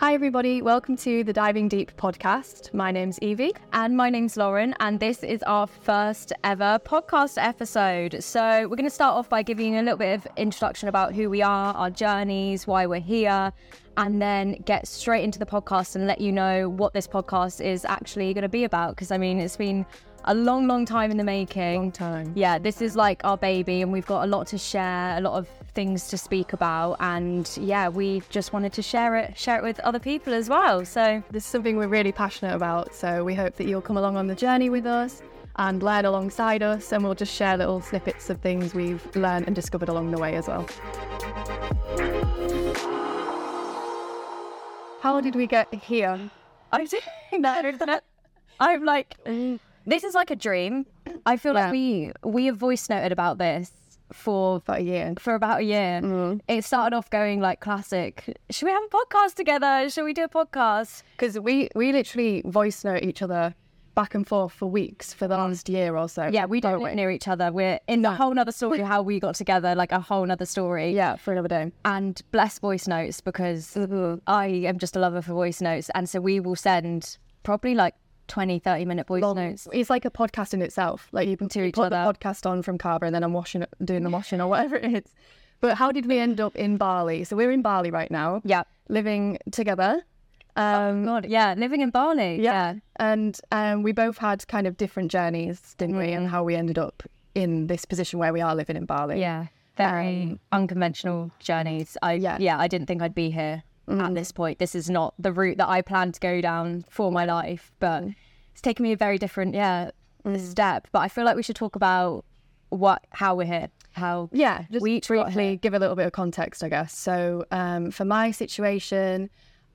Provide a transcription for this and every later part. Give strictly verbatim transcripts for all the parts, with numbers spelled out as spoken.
Hi everybody, welcome to the Diving Deep podcast. My name's Evie. And my name's Lauren, and this is our first ever podcast episode. So we're going to start off by giving you a little bit of introduction about who we are, our journeys, why we're here, and then get straight into the podcast and let you know what this podcast is actually going to be about. Because I mean, it's been a long, long time in the making. Long time. Yeah, this is like our baby, and we've got a lot to share, a lot of things to speak about, and yeah, we just wanted to share it, share it with other people as well. So this is something we're really passionate about. So we hope that you'll come along on the journey with us and learn alongside us, and we'll just share little snippets of things we've learned and discovered along the way as well. How did we get here? I don't know. I'm like, this is like a dream. I feel Yeah. like we we have voice noted about this for About a year. for about a year. Mm. It started off going like classic. Should we have a podcast together? Should we do a podcast? Because we, we literally voice note each other back and forth for weeks for the last year or so. Yeah, we don't live near each other. We're in a whole nother story how we got together, like a whole nother story. Yeah, for another day. And bless voice notes, because Mhm. I am just a lover for voice notes. And so we will send probably like twenty, thirty minute voice Long- notes. It's like a podcast in itself. Like you can To each put the other. podcast on from Carver and then I'm washing, doing the washing or whatever it is. But how did we end up in Bali? So we're in Bali right now, Yeah. living together. Um, God, yeah, living in Bali. yeah. And um, we both had kind of different journeys, didn't we? And how we ended up in this position where we are living in Bali. Yeah, very unconventional journeys. I Yeah. yeah, I didn't think I'd be here at this point. This is not the route that I planned to go down for my life, but it's taken me a very different yeah step. But I feel like we should talk about what how we're here, how Yeah, just we each got briefly here. give a little bit of context, I guess. So um, for my situation,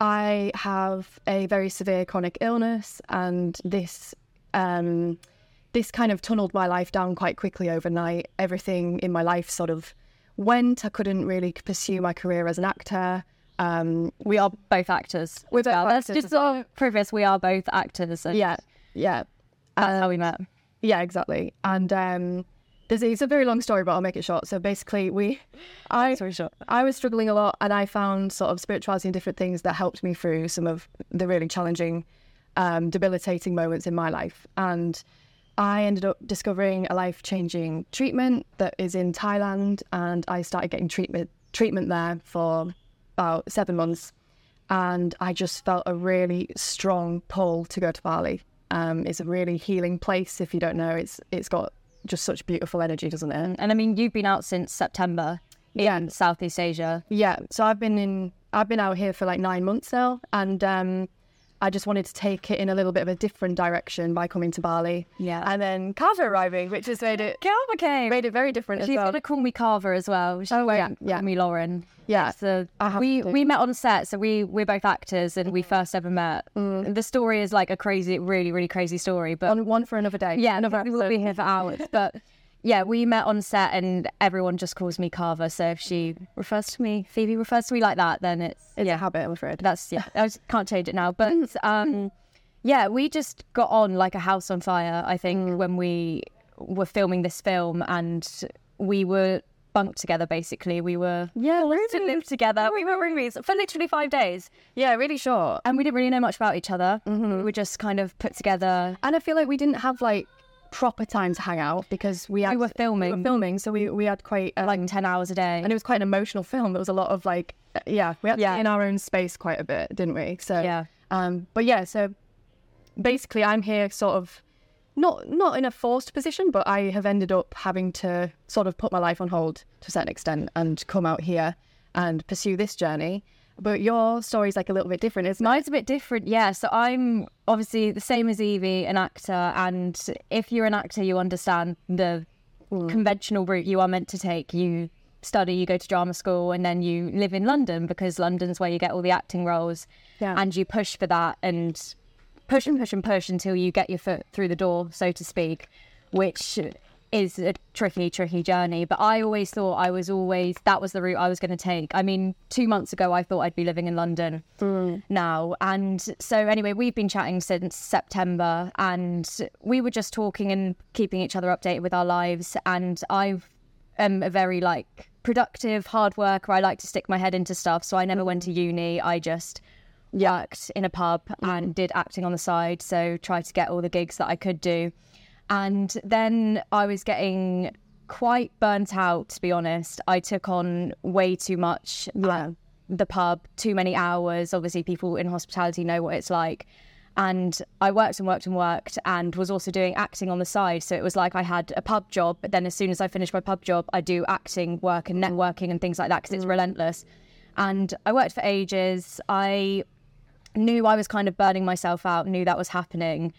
I have a very severe chronic illness, and this um, this kind of tunneled my life down quite quickly overnight. Everything in my life sort of went. I couldn't really pursue my career as an actor. Um, We are both actors. We're both as well. Let's actors just sort of preface, we are both actors. And yeah, yeah, that's how we met. yeah, exactly. And um, there's it's a very long story, but I'll make it short. So basically, we, I, Sorry, short. I was struggling a lot, and I found sort of spirituality and different things that helped me through some of the really challenging, um, debilitating moments in my life. And I ended up discovering a life-changing treatment that is in Thailand, and I started getting treatment treatment there for about seven months. And I just felt a really strong pull to go to Bali. Um, it's a really healing place. If you don't know, it's it's got just such beautiful energy, doesn't it? And I mean, you've been out since September Yeah. in Southeast Asia. Yeah, so I've been in, I've been out here for like nine months now, and um, I just wanted to take it in a little bit of a different direction by coming to Bali. Yeah. And then Carver arriving, which has made it Carver came. made it very different as She's well. gonna call me Carver as well. She Oh, won't yeah, yeah. call me Lauren. Yeah, So I have we to. we met on set. So we we're both actors, and we first ever met. The story is like a crazy, really, really crazy story. But On one for another day. yeah, another we will episode. be here for hours. But yeah, we met on set, and everyone just calls me Carver. So if she refers to me, Phoebe refers to me like that, then it's It's yeah, a habit, I'm afraid. that's yeah. I just can't change it now. But um, yeah, we just got on like a house on fire. I think when we were filming this film, and we were bunked together. Basically, we were Yeah, to live together. We were roommates for literally five days, yeah, really short. and we didn't really know much about each other. We were just kind of put together. And I feel like we didn't have like proper time to hang out because we had, We were filming. we were filming, so we we had quite um, Like ten hours a day. and it was quite an emotional film. There was a lot of like, uh, yeah, we had Yeah. to be in our own space quite a bit, didn't we? So Yeah. um, but yeah, so basically, I'm here sort of not not in a forced position, but I have ended up having to sort of put my life on hold to a certain extent and come out here and pursue this journey. But your story's like a little bit different, isn't it? Mine's a bit different, yeah. So I'm obviously the same as Evie, an actor, and if you're an actor, you understand the conventional route you are meant to take. You study, you go to drama school, and then you live in London because London's where you get all the acting roles. Yeah. And you push for that and push and push and push until you get your foot through the door, so to speak, which is a tricky, tricky journey. But I always thought I was always, that was the route I was going to take. I mean, two months ago, I thought I'd be living in London now. And so anyway, we've been chatting since September, and we were just talking and keeping each other updated with our lives. And I am a very like productive, hard worker. I like to stick my head into stuff. So I never went to uni. I just worked in a pub and did acting on the side. So tried to get all the gigs that I could do. And then I was getting quite burnt out, to be honest. I took on way too much Yeah. at the pub, too many hours. Obviously, people in hospitality know what it's like. And I worked and worked and worked and was also doing acting on the side. So it was like I had a pub job, but then as soon as I finished my pub job, I do acting work and networking and things like that because it's relentless. And I worked for ages. I knew I was kind of burning myself out, knew that was happening.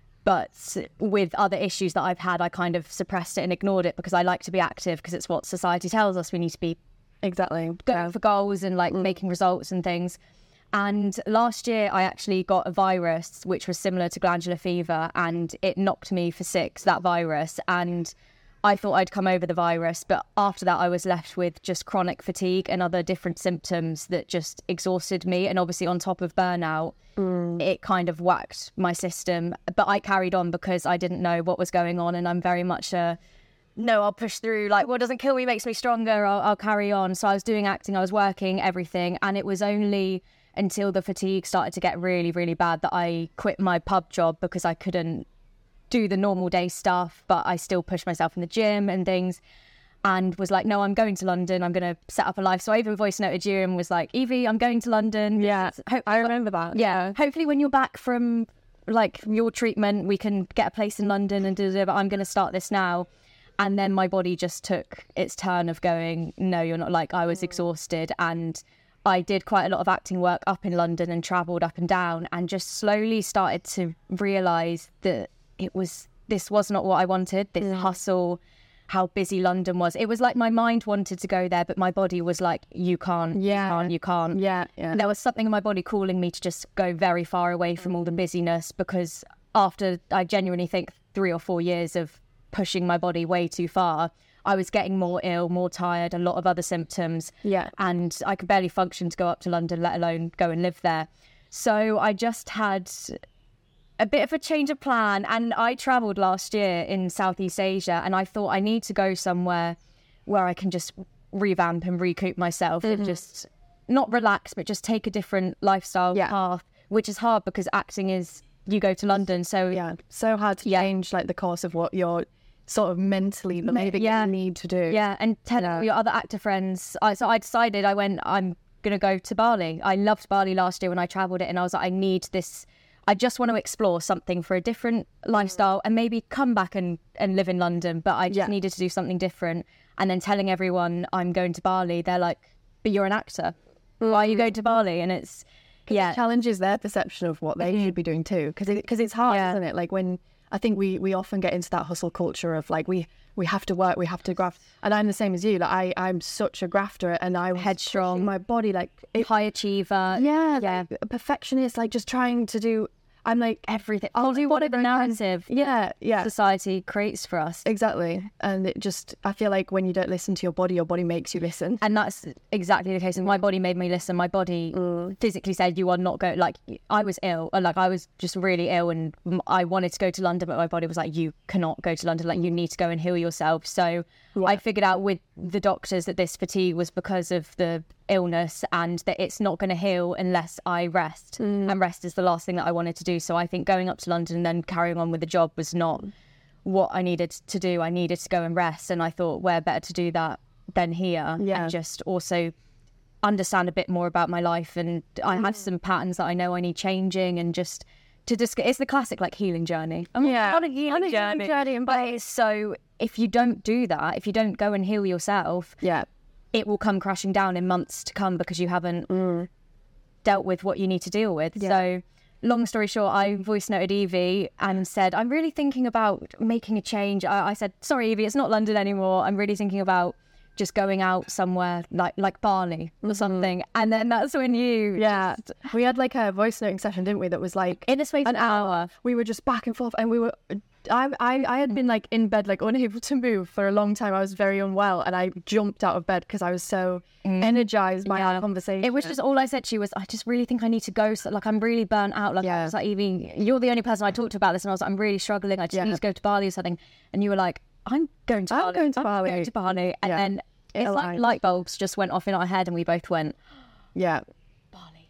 But with other issues that I've had, I kind of suppressed it and ignored it because I like to be active because it's what society tells us. We need to be Exactly. going Yeah. for goals and like making results and things. And last year I actually got a virus which was similar to glandular fever, and it knocked me for six, that virus. And I thought I'd come over the virus, but after that I was left with just chronic fatigue and other different symptoms that just exhausted me. And obviously on top of burnout, mm. it kind of whacked my system. But I carried on because I didn't know what was going on, and I'm very much a no, I'll push through, like what doesn't kill me makes me stronger, I'll, I'll carry on. So I was doing acting, I was working, everything, and it was only until the fatigue started to get really, really bad that I quit my pub job because I couldn't do the normal day stuff, but I still pushed myself in the gym and things, and was like, no, I'm going to London, I'm going to set up a life. So I even voice noted you and was like, Evie, I'm going to London. Yeah, Ho- I remember that. Yeah, hopefully when you're back from like your treatment, we can get a place in London and do it, but I'm going to start this now. And then my body just took its turn of going, no, you're not. Like I was exhausted, and I did quite a lot of acting work up in London and travelled up and down, and just slowly started to realise that it was, this was not what I wanted, this hustle, how busy London was. It was like my mind wanted to go there, but my body was like, you can't, Yeah. you can't, you can't. Yeah, yeah. There was something in my body calling me to just go very far away from all the busyness, because after, I genuinely think, three or four years of pushing my body way too far, I was getting more ill, more tired, a lot of other symptoms. Yeah. And I could barely function to go up to London, let alone go and live there. So I just had a bit of a change of plan. And I travelled last year in Southeast Asia, and I thought I need to go somewhere where I can just revamp and recoup myself and just not relax, but just take a different lifestyle Yeah. path, which is hard because acting is, you go to London. So Yeah, so hard to Yeah. change like the course of what you're sort of mentally believing yeah. you need to do. Yeah, and tell Yeah. your other actor friends. I, so I decided, I went, I'm going to go to Bali. I loved Bali last year when I travelled it, and I was like, I need this. I just want to explore something for a different lifestyle and maybe come back and, and live in London. But I just Yeah. needed to do something different. And then telling everyone I'm going to Bali, they're like, but you're an actor. Why are you going to Bali? And it's, yeah. It challenges their perception of what they should be doing too, because it, cause it's hard, Yeah. isn't it? Like when I think we we often get into that hustle culture of like we we have to work, we have to graft, and I'm the same as you. Like I I'm such a grafter, and I was Headstrong. pushing my body like it, High achiever. yeah Yeah. like, a perfectionist, like just trying to do. I'm like Everything. I'll do whatever whatever I can. narrative Yeah, yeah. society creates for us. Exactly, and it just I feel like when you don't listen to your body, your body makes you listen. And that's exactly the case. And my body made me listen. My body physically said, you are not going, like, I was ill. Or, like, I was just really ill, and m- I wanted to go to London, but my body was like, you cannot go to London. Like, you need to go and heal yourself. So I figured out with the doctors that this fatigue was because of the illness, and that it's not going to heal unless I rest. And rest is the last thing that I wanted to do. So I think going up to London and then carrying on with the job was not what I needed to do. I needed to go and rest, and I thought, where better to do that than here? Yeah. And just also understand a bit more about my life. And I have some patterns that I know I need changing, and just to just it's the classic like healing journey. I'm Yeah. on a healing On a healing journey, journey, and but it's so, if you don't do that, if you don't go and heal yourself, Yeah, it will come crashing down in months to come because you haven't dealt with what you need to deal with. So long story short, I voice noted Evie and said, I'm really thinking about making a change. I, I said, sorry, Evie, it's not London anymore. I'm really thinking about just going out somewhere like like Bali or something. And then that's when you, yeah. We had like a voice noting session, didn't we? That was like in a space of an an hour, we were just back and forth, and we were I, I I had been like in bed, like unable to move for a long time. I was very unwell, and I jumped out of bed because I was so energized by our conversation. it was just, all I said to you was, I just really think I need to go. So, like, I'm really burnt out. Like, Yeah. I was like, Evie, you're the only person I talked to about this. And I was like, I'm really struggling. I just Yeah. need to go to Bali or something. And you were like, I'm going to I'm Bali. going to I'm Bali. going to Bali. And Yeah. then It it's like aligned. light bulbs just went off in our head, and we both went, yeah, Bali.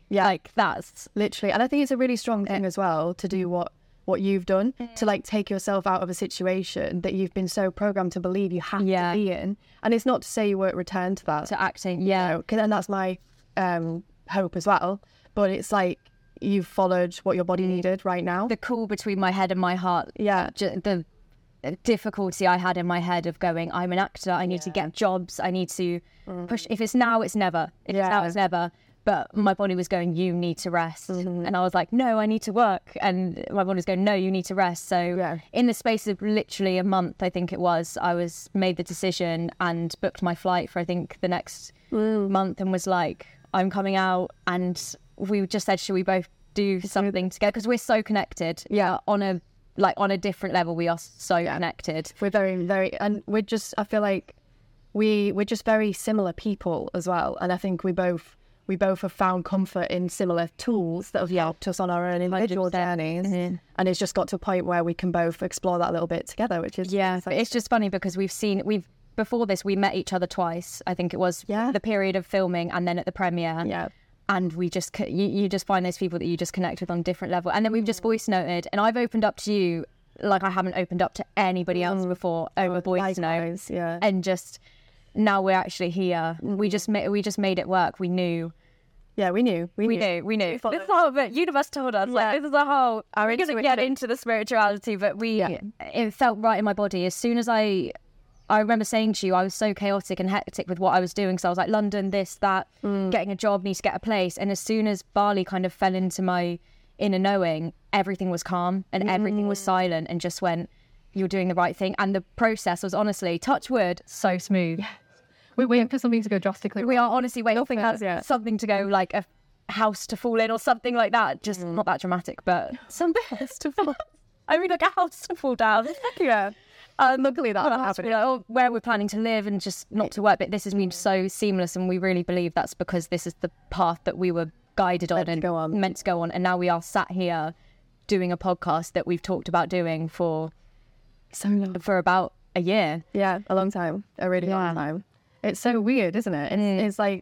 Yeah. Like that's Literally. And I think it's a really strong thing as well to do what what you've done, to like take yourself out of a situation that you've been so programmed to believe you have Yeah. to be in. And it's not to say you won't return to that. to acting. you Yeah. know, 'cause- and that's my um, hope as well. But it's like you've followed what your body needed right now. The call between my head and my heart. Yeah. ju- The difficulty I had in my head of going, I'm an actor, I need to get jobs, I need to push. If it's now, it's never. If it's now, Yeah. it's never. But my body was going, you need to rest. And I was like, no, I need to work. And my body was going, no, you need to rest. So Yeah. in the space of literally a month, I think it was, I was made the decision and booked my flight for, I think, the next month, and was like, I'm coming out. And we just said, should we both do something together? Because we're so connected. Yeah. On a, like on a different level, we are so connected. We're very, very, and we're just, I feel like we, we're just very similar people as well. And I think we both, we both have found comfort in similar tools that have helped us on our own individual journeys. Mhm. And it's just got to a point where we can both explore that a little bit together, which is Yeah, but it's just funny because we've seen we've before this we met each other twice. I think it was Yeah. the period of filming and then at the premiere. Yeah. And we just co- you, you just find those people that you just connect with on a different level. And then we've just voice noted, and I've opened up to you like I haven't opened up to anybody else before over voice note. Likewise, yeah. And just now we're actually here. We just made we just made it work. We knew. Yeah, we knew. We, We knew. knew, we knew. thought This is the whole bit. Universe told us, Yeah. like, this is a whole. Our We're going to intuition. get into the spirituality, but we, Yeah. it felt right in my body. As soon as I, I remember saying to you, I was so chaotic and hectic with what I was doing. So I was like, London, this, that, Mm. getting a job, need to get a place. And as soon as Bali kind of fell into my inner knowing, everything was calm and everything Mm. was silent and just went, you're doing the right thing. And the process was honestly, touch wood, so smooth. We waiting for something to go drastically We are honestly waiting for has yet. something to go, like a house to fall in or something like that. Just Mm. not that dramatic, but something has to fall. I mean, like a house to fall down. Yeah. Um, Luckily that's not happening. Like, oh, where we're planning to live and just not to work. But this has been so seamless, and we really believe that's because this is the path that we were guided on Meant to and go on. meant to go on. And now we are sat here doing a podcast that we've talked about doing for So long. for about a year. Yeah, a long time. A really Yeah. long time. It's so weird, isn't it? It's, Mm. it's like,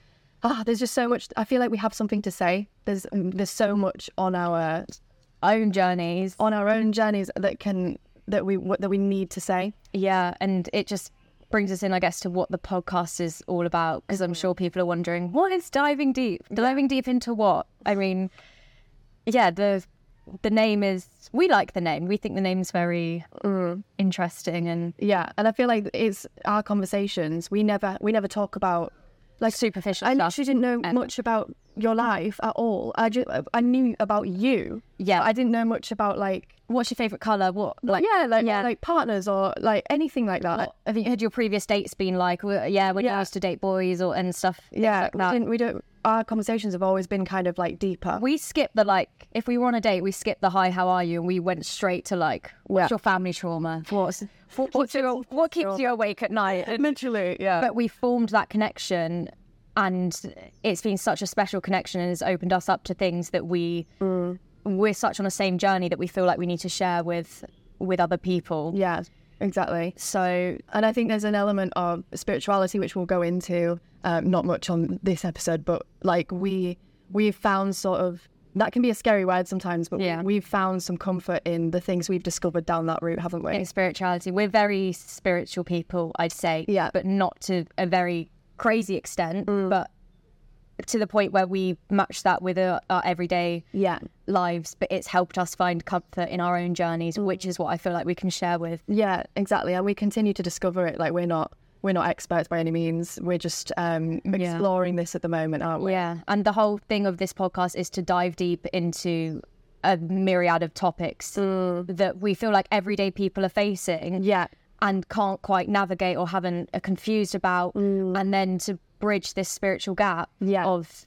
ah, there's just so much. I feel like we have something to say. There's there's so much on our Own journeys. on our own journeys that can that we that we need to say. Yeah, and it just brings us in, I guess, to what the podcast is all about, because I'm sure people are wondering, what is diving deep? Diving deep into what? I mean, yeah, the the name is, we like the name. We think the name's very interesting and Yeah, and I feel like it's our conversations. We never we never talk about like superficial I stuff. literally didn't know ever. much about your life at all. I just I knew about you. Yeah. but I didn't know much about like What's your favourite colour? What, like, yeah like yeah. like partners or like anything like that. what, have you had your previous dates been like, well, yeah, when Yeah. you used to date boys or and stuff? things Yeah, like we, that. didn't, we don't. Our conversations have always been kind of like deeper. We skipped the like, if we were on a date, we skipped the hi, how are you? And we went straight to like, what's Yeah. your family trauma? What's What, what's your, what keeps you awake at night? And- literally yeah. but we formed that connection, and it's been such a special connection, and has opened us up to things that we we're such on the same journey that we feel like we need to share with with other people. Yeah, exactly. So And I think there's an element of spirituality which we'll go into, um, not much on this episode, but like we we've found sort of that can be a scary word sometimes, but Yeah. we've found some comfort in the things we've discovered down that route, haven't we? in spirituality, we're very spiritual people, I'd say. Yeah. But not to a very crazy extent, but to the point where we match that with our, our everyday Yeah, lives. But it's helped us find comfort in our own journeys, which is what I feel like we can share with. yeah, exactly. And we continue to discover it. Like we're not we're not experts by any means. We're just um, exploring this at the moment, aren't we? Yeah, and the whole thing of this podcast is to dive deep into a myriad of topics that we feel like everyday people are facing Yeah, and can't quite navigate or haven't are confused about, and then to bridge this spiritual gap Yeah. of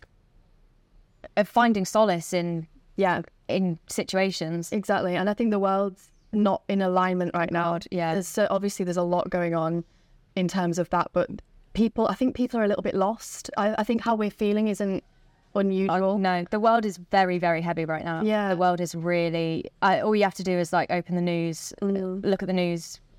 of finding solace in yeah, in situations. exactly. And I think the world's not in alignment right now. God, yeah. There's so obviously there's a lot going on in terms of that, but people, I think people are a little bit lost. I, I think how we're feeling isn't unusual. No, the world is very, very heavy right now. Yeah. The world is really, I, all you have to do is like open the news, Mm. look at the news,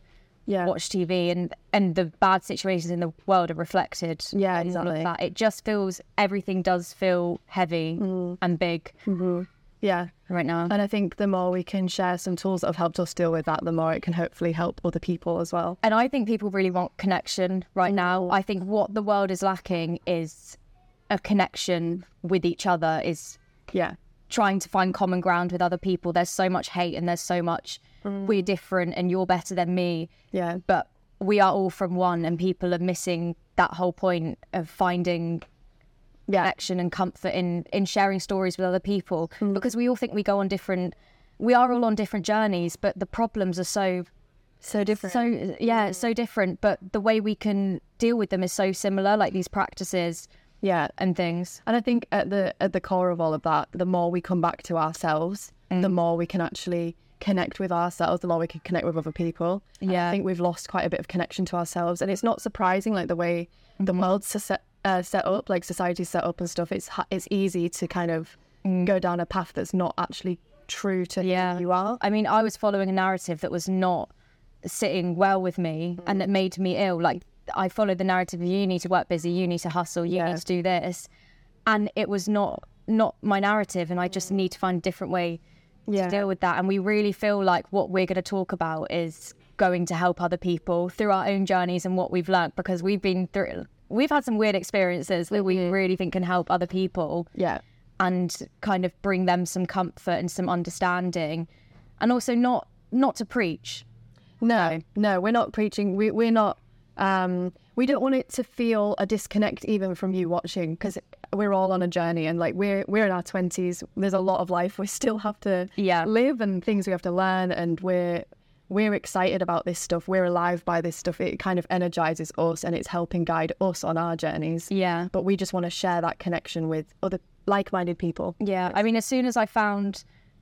Yeah. watch T V, and and the bad situations in the world are reflected. Yeah, in all of exactly. that. It just feels, everything does feel heavy Mm. and big Mm-hmm. Yeah. right now. And I think the more we can share some tools that have helped us deal with that, the more it can hopefully help other people as well. And I think people really want connection right now. I think what the world is lacking is a connection with each other, is Yeah. trying to find common ground with other people. There's so much hate and there's so much we're different and you're better than me. Yeah. But we are all from one, and people are missing that whole point of finding Yeah. connection and comfort in, in sharing stories with other people. Mm. Because we all think we go on different, we are all on different journeys, but the problems are so So different. So yeah, it's so different, but the way we can deal with them is so similar, like these practices Yeah. and things. And I think at the at the core of all of that, the more we come back to ourselves, the more we can actually connect with ourselves, the more we can connect with other people. And Yeah. I think we've lost quite a bit of connection to ourselves, and it's not surprising, like the way the world's set, uh, set up, like society's set up and stuff. It's ha- it's easy to kind of go down a path that's not actually true to Yeah. who you are. I mean, I was following a narrative that was not sitting well with me and that made me ill. Like, I followed the narrative of you need to work busy, you need to hustle, you Yeah. need to do this. And it was not not my narrative, and I just need to find a different way Yeah. to deal with that. And we really feel like what we're going to talk about is going to help other people through our own journeys and what we've learned, because we've been through, we've had some weird experiences that we really think can help other people Yeah. and kind of bring them some comfort and some understanding, and also not not to preach. No, no, we're not preaching. We, we're not, um, we don't want it to feel a disconnect even from you watching, because we're all on a journey, and like we're, we're in our twenties. There's a lot of life we still have to Yeah. live, and things we have to learn. And we're, we're excited about this stuff. We're alive by this stuff. It kind of energizes us, and it's helping guide us on our journeys. Yeah. But we just want to share that connection with other like-minded people. Yeah, I mean, as soon as I found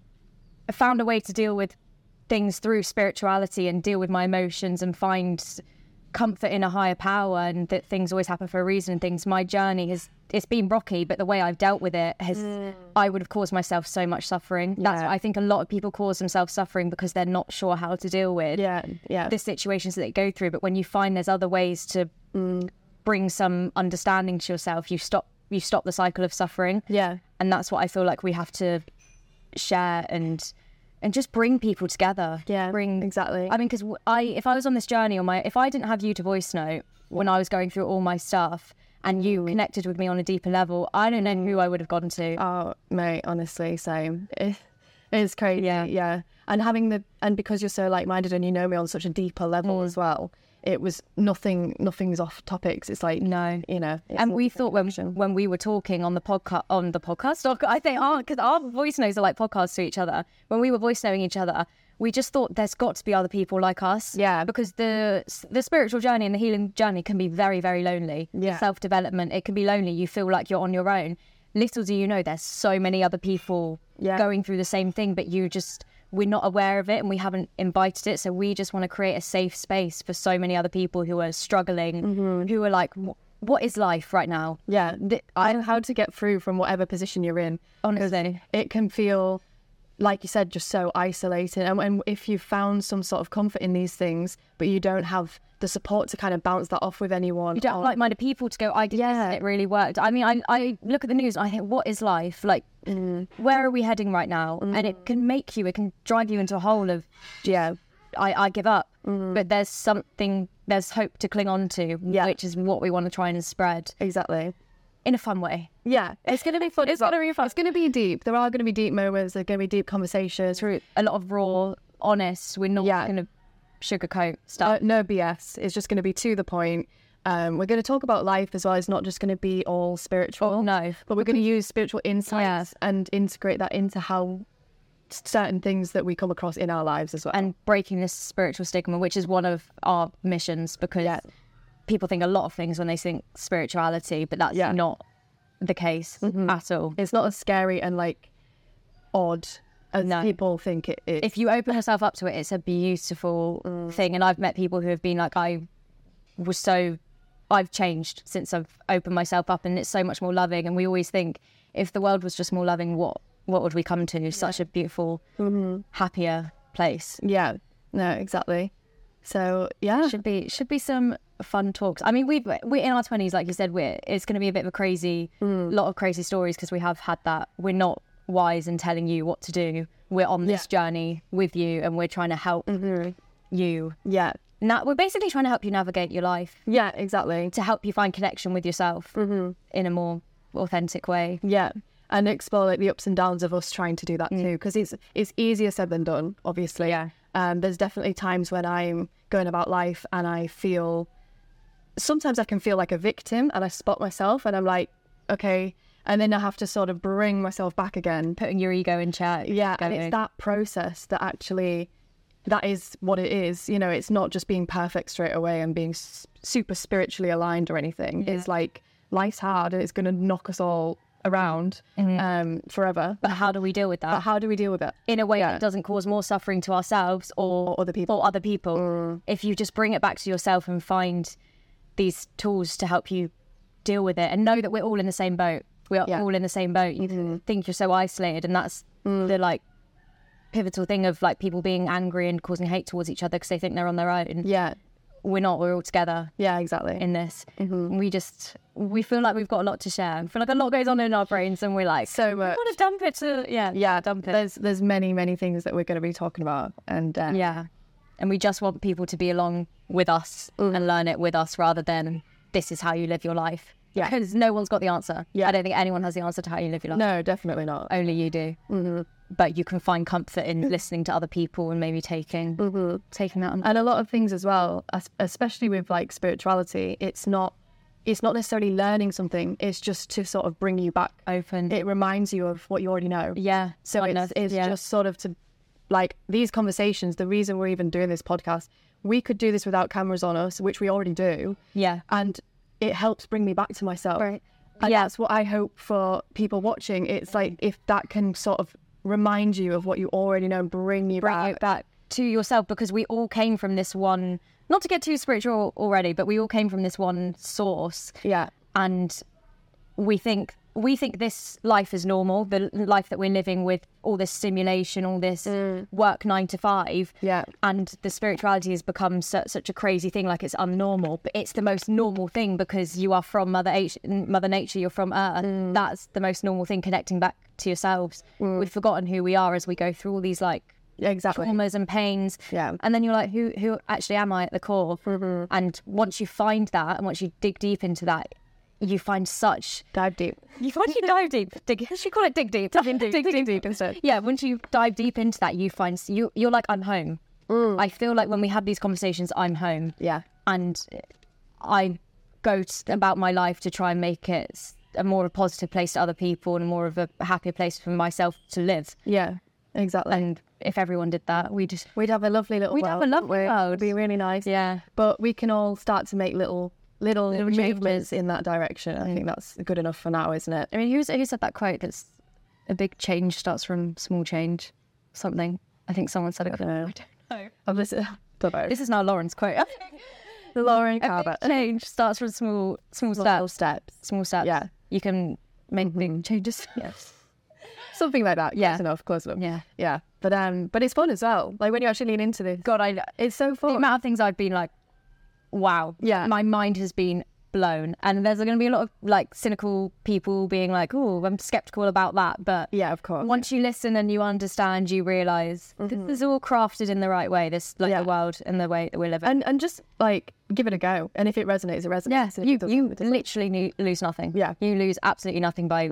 I found a way to deal with things through spirituality and deal with my emotions and find comfort in a higher power, and that things always happen for a reason and things, my journey has, it's been rocky, but the way I've dealt with it has, I would have caused myself so much suffering. That's Yeah. what I think a lot of people cause themselves suffering, because they're not sure how to deal with Yeah, yeah. the situations that they go through. But when you find there's other ways to bring some understanding to yourself, you stop you stop the cycle of suffering. Yeah. And that's what I feel like we have to share and and just bring people together. Yeah, bring exactly. I mean, because I if I was on this journey on my if I didn't have you to voice note when I was going through all my stuff, and you connected with me on a deeper level, I don't know who I would have gone to. Oh, mate, honestly, same. It, it's crazy. Yeah. Yeah. And having the, and because you're so like-minded and you know me on such a deeper level Mm. as well, it was nothing, nothing's off topics. It's like, No. you know. it's And a we thought when connection. when we were talking on the podcast on the podcast, or I think oh, because our voice notes are like podcasts to each other. When we were voice noting each other, we just thought there's got to be other people like us. Yeah. Because the the spiritual journey and the healing journey can be very, very lonely. Yeah. Self development, it can be lonely. You feel like you're on your own. Little do you know, there's so many other people Yeah. going through the same thing, but you just we're not aware of it and we haven't invited it. So we just want to create a safe space for so many other people who are struggling, Mm-hmm. who are like, "Wh- what is life right now? Yeah. th- I know how to get through from whatever position you're in. Honestly. It can feel, like you said, just so isolated. And, and if you found some sort of comfort in these things, but you don't have the support to kind of bounce that off with anyone. You don't have or- like-minded people to go, I did Yeah. this, it really worked. I mean, I, I look at the news and I think, what is life? Like, Mm. where are we heading right now? And it can make you, it can drive you into a hole of, Yeah. I, I give up. Mm. But there's something, there's hope to cling on to, Yeah. which is what we want to try and spread Exactly. in a fun way. Yeah, it's going to be fun. It's gonna be fun. It's going to be deep. There are going to be deep moments. There's going to be deep conversations. Through a lot of raw, honest, we're not Yeah. going to sugarcoat Uh, stuff. no B S. It's just going to be to the point. Um, we're going to talk about life as well. It's not just going to be all spiritual. Oh, no. But we're going to use spiritual insights and integrate that into how certain things that we come across in our lives as well. And breaking this spiritual stigma, which is one of our missions, because Yeah. people think a lot of things when they think spirituality, but that's Yeah. not the case at all. It's not as scary and like odd as No. people think it is. If you open yourself up to it, it's a beautiful thing. And I've met people who have been like, I was so, I've changed since I've opened myself up, and it's so much more loving. And we always think, if the world was just more loving, what what would we come to? Such a beautiful, happier place. Yeah, no, exactly. So yeah, should be should be some fun talks. I mean, we've we're in our twenties, like you said. We're it's going to be a bit of a crazy, Mm. lot of crazy stories because we have had that. We're not wise in telling you what to do. We're on this Yeah. journey with you, and we're trying to help Mhm. you. yeah, Now we're basically trying to help you navigate your life, yeah, exactly. to help you find connection with yourself hmm in a more authentic way. Yeah, and explore like the ups and downs of us trying to do that too, because it's it's easier said than done. Obviously, Yeah. Um, there's definitely times when I'm going about life and I feel, sometimes I can feel like a victim, and I spot myself and I'm like, okay, and then I have to sort of bring myself back again. Putting your ego in check. Yeah, and going- it's that process that actually, that is what it is. You know, it's not just being perfect straight away and being s- super spiritually aligned or anything. Yeah. It's like life's hard and it's going to knock us all around um, forever. But how do we deal with that? But how do we deal with it? in a way Yeah. that doesn't cause more suffering to ourselves or, Or other people. or other people. If you just bring it back to yourself and find these tools to help you deal with it, and know that we're all in the same boat. We're Yeah. all in the same boat. You think you're so isolated, and that's the like pivotal thing of like people being angry and causing hate towards each other because they think they're on their own. Yeah, We're not. We're all together yeah, exactly. in this. We just we feel like we've got a lot to share. I feel like a lot goes on in our brains, and we're like, So we much. want to dump it to yeah, yeah, dump it. there's there's many many things that we're going to be talking about, and uh, Yeah. And we just want people to be along with us and learn it with us rather than this is how you live your life. Yeah. Because no one's got the answer. Yeah. I don't think anyone has the answer to how you live your life. no, definitely not. Only you do. Mm-hmm. But you can find comfort in listening to other people and maybe taking Mm-hmm. taking that on. And a lot of things as well, es- especially with like spirituality, it's not it's not necessarily learning something, it's just to sort of bring you back. Open. It reminds you of what you already know. yeah. So I it's, know. it's yeah. just sort of to, like, these conversations, the reason we're even doing this podcast, we could do this without cameras on us, which we already do, Yeah. and it helps bring me back to myself. Right. And Yeah. that's what I hope for people watching. It's like if that can sort of remind you of what you already know and bring you Bring back. it back to yourself, because we all came from this one, not to get too spiritual already, but we all came from this one source. Yeah. And we think we think this life is normal, the life that we're living with all this simulation, all this work nine to five. Yeah. And the spirituality has become su- such a crazy thing, like it's unnormal, but it's the most normal thing because you are from Mother, H- Mother Nature, you're from Earth. That's the most normal thing, connecting back to yourselves. We've forgotten who we are as we go through all these like Yeah, exactly. traumas and pains. Yeah. And then you're like, who who actually am I at the core? And once you find that, and once you dig deep into that, you find such Dive deep. you once you dive deep, dig. Should you call it dig deep? Dive in deep. Dig, dig deep instead. Yeah, once you dive deep into that, you find you you're like, I'm home. I feel like when we have these conversations, I'm home, Yeah. and I go t- about my life to try and make it s- a more of a positive place to other people and more of a happier place for myself to live. Yeah. Exactly. And if everyone did that, we just We'd have a lovely little We'd world. have a lovely wouldn't we? world. It'd be really nice. yeah. But we can all start to make little little, Little movements changes. in that direction. I think that's good enough for now, isn't it? I mean, who's who said that quote? That's a big change starts from small change. Something. I think someone said it. I don't know. I don't know. I've listened. Don't know. This is now Lauren's quote. The Lauren A Carver. big change starts from small, small Little steps. steps. Small steps. Yeah. You can make big changes. Yes. Something like that. Yeah. Close enough. Close enough. Yeah. Yeah. But um, but it's fun as well. Like when you actually lean into this. God, I It's so the fun. amount of things I've been like, wow. Yeah. My mind has been blown, and there's going to be a lot of like cynical people being like, oh, I'm skeptical about that, but Yeah, of course. once you listen and you understand, you realize this is all crafted in the right way. This like Yeah. the world and the way that we live it. And and just like give it a go. And if it resonates, it resonates. Yeah, And if you it doesn't, you it doesn't. literally ne- lose nothing. Yeah. You lose absolutely nothing by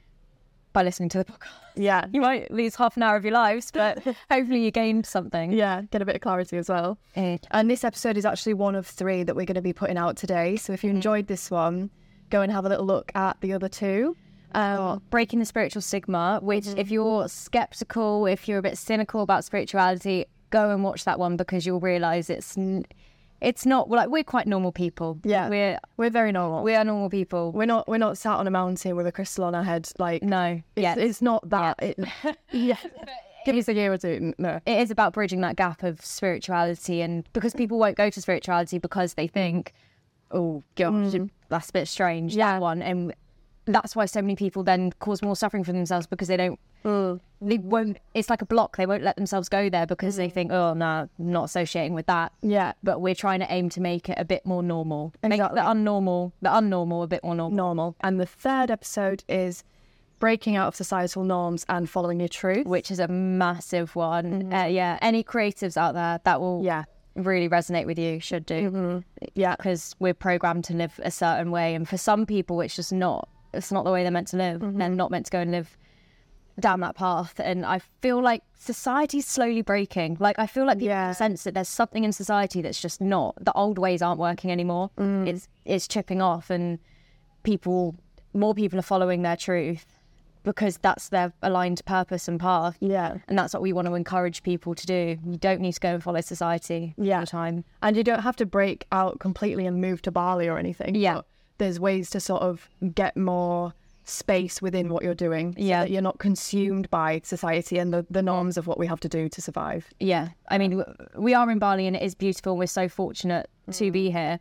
by listening to the podcast. Yeah. You might lose half an hour of your lives, but hopefully you gained something. Yeah. Get a bit of clarity as well. Eh, And this episode is actually one of three that we're going to be putting out today. So Mm-hmm. if you enjoyed this one, go and have a little look at the other two. Um, Breaking the Spiritual Stigma, which if you're skeptical, if you're a bit cynical about spirituality, go and watch that one because you'll realise it's n- it's not well, like we're quite normal people. Yeah. We're we're very normal. we are normal people. We're not we're not sat on a mountain with a crystal on our head. Like No. it's, Yeah. it's not that. It, yeah. Give us a year or two. No. It is about bridging that gap of spirituality, and because people won't go to spirituality because they think, oh gosh, that's a bit strange, Yeah. that one. And that's why so many people then cause more suffering for themselves, because they don't, Mm. they won't, it's like a block. They won't let themselves go there because they think, oh, no, I'm not associating with that. Yeah. But we're trying to aim to make it a bit more normal. Make Exactly. the unnormal, the unnormal a bit more normal. Normal. And the third episode is breaking out of societal norms and following your truth. Which is a massive one. Uh, yeah. Any creatives out there that will Yeah. really resonate with you should do. Mm-hmm. Yeah. Because we're programmed to live a certain way. And for some people, it's just not, it's not the way they're meant to live. Mm-hmm. They're not meant to go and live down that path. And I feel like society's slowly breaking. Like, I feel like people Yeah. sense that there's something in society that's just not, the old ways aren't working anymore. Mm. It's, it's chipping off, and people, more people are following their truth because that's their aligned purpose and path. Yeah. And that's what we want to encourage people to do. You don't need to go and follow society Yeah. all the time. And you don't have to break out completely and move to Bali or anything. Yeah. But there's ways to sort of get more space within what you're doing. So Yeah. that you're not consumed by society and the, the norms of what we have to do to survive. Yeah. I mean, w- we are in Bali and it is beautiful. We're so fortunate to be here.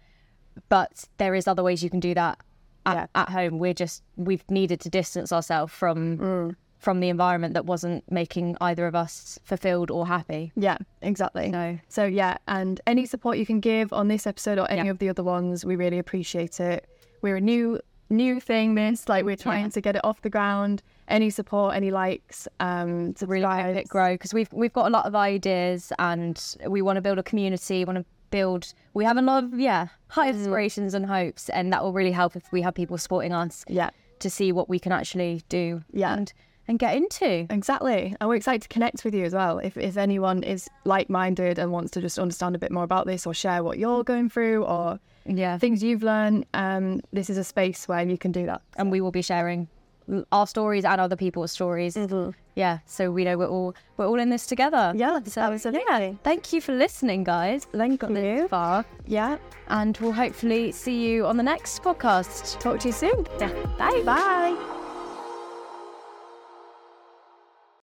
But there is other ways you can do that at, Yeah. at home. We're just, we've needed to distance ourselves from from the environment that wasn't making either of us fulfilled or happy. Yeah, exactly. No. So yeah, and any support you can give on this episode or any Yeah. of the other ones, we really appreciate it. We're a new new thing, this, like we're trying Yeah. to get it off the ground. Any support, any likes, um, To really help it grow, because we've we've got a lot of ideas and we want to build a community, want to build, we have a lot of, yeah, high aspirations and hopes, and that will really help if we have people supporting us Yeah, to see what we can actually do Yeah. and, and get into. exactly. And we're excited to connect with you as well. If if anyone is like-minded and wants to just understand a bit more about this or share what you're going through or Yeah. things you've learned, um, this is a space where you can do that. And we will be sharing our stories and other people's stories. Yeah, so we know we're all we're all in this together. Yeah, so absolutely. yeah, thank you for listening, guys. Thank Got you. this far, Yeah. and we'll hopefully see you on the next podcast. Talk to you soon. Yeah, bye. Bye.